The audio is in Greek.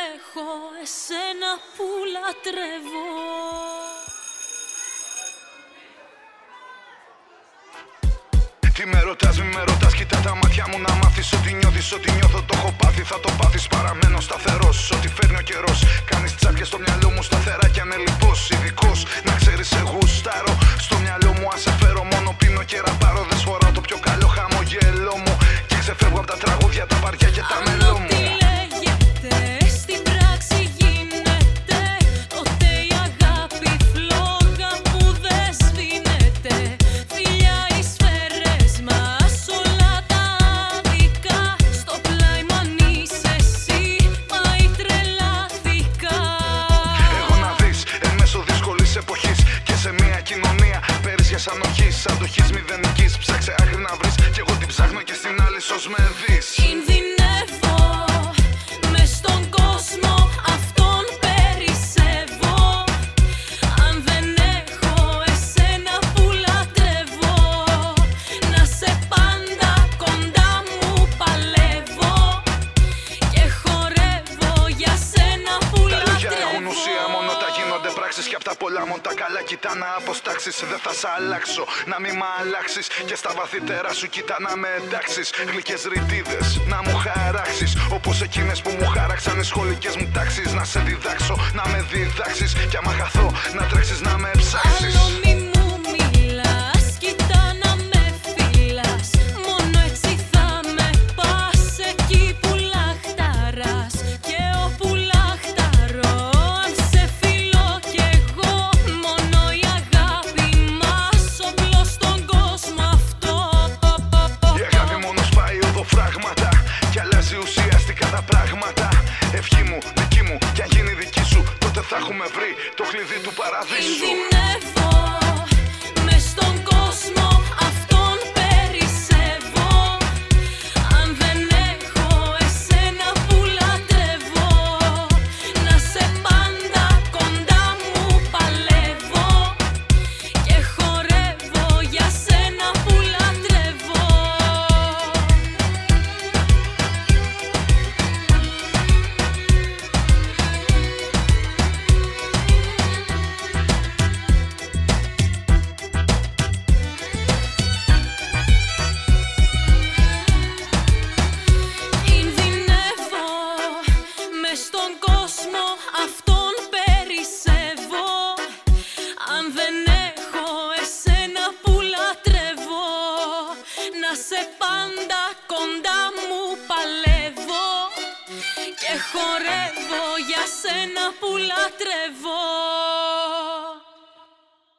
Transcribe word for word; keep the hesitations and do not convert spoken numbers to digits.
έχω εσένα που λατρεύω. Τι με ρωτάς, μη με ρωτάς, κοίτα τα μάτια μου να μάθεις ότι νιώθεις, ότι νιώθω το έχω πάθει. Θα το πάθεις, παραμένω σταθερός, ό,τι φέρνει ο καιρός. Κάνεις τσάπια στο μυαλό μου σταθερά κι ανελιπώς. Ειδικός, να ξέρεις σε γουστάρω. Στο μυαλό μου ας σε φέρω, μόνο πίνω και ραπάρω. Δεν σφοράω το πιο καλό χαμογέλο μου και ξεφεύγω από τα τραγούδια, τα βαριά και τα μελό μου. Ανοχής, αντοχής μηδενικής. Ψάξε άκρη να βρεις κι εγώ την ψάχνω και στην άλλη σως με δεις. Κινδυνεύω μες στον κόσμο, αυτόν περισσεύω. Αν δεν έχω εσένα που λατρεύω, να σε πάντα κοντά μου παλεύω και χορεύω για σένα που λατρεύω. Τα λόγια έχουν ουσία, μόνο τα γίνονται πράξεις κι απ' τα πολλά μόνο τα καλά κοιτά να αποστάξεις. Δεν θα σ' αλλάξω, να μη μ' αλλάξεις και στα βαθύτερα σου κοιτά να με εντάξεις. Γλυκές ρητίδες να μου χαράξεις, όπως εκείνες που μου χάραξαν οι σχολικές μου τάξεις. Να σε διδάξω, να με διδάξεις κι άμα χαθώ να τρέξεις να με ψάξεις. Άλλο μη μου μιλάς, κοιτά να με φυλάς. Μόνο έτσι θα με πας εκεί που λαχταράς. Και όπου λαχταρώ, αν σε φιλώ κι εγώ, μόνο η αγάπη μας όπλο στον κόσμο αυτό. Η αγάπη μόνο σπάει οδοφράγματα κι αλλάζει ουσιαστικά τα πράγματα. Ευχή μου, δική μου, κι αν γίνει δική σου, τότε θα έχουμε βρει το κλειδί του παραδείσου. Κινδυνεύω μες στον κόσμο, αυτόν περισσεύω. Αν δεν έχω εσένα που λατρεύω, να σε πάντα κοντά μου παλεύω και χορεύω για σένα που λατρεύω. Κινδυνεύω μες στον κόσμο, αυτόν περισσεύω. Αν δεν έχω εσένα που λατρεύω, να σε πάντα κοντά μου παλεύω και χορεύω για σένα που λατρεύω.